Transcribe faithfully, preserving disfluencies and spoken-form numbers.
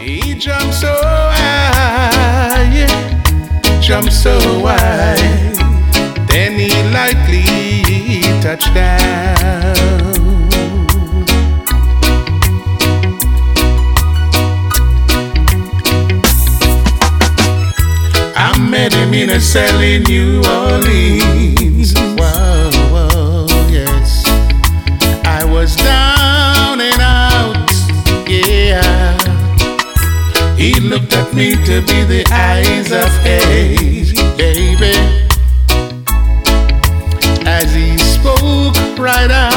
He jumped so high, jumped so high, then he lightly touched down. I met him in a cell in New Orleans. Whoa, whoa, yes. I was down and out, yeah. He looked at me to be the eyes of age, baby. As he spoke right out.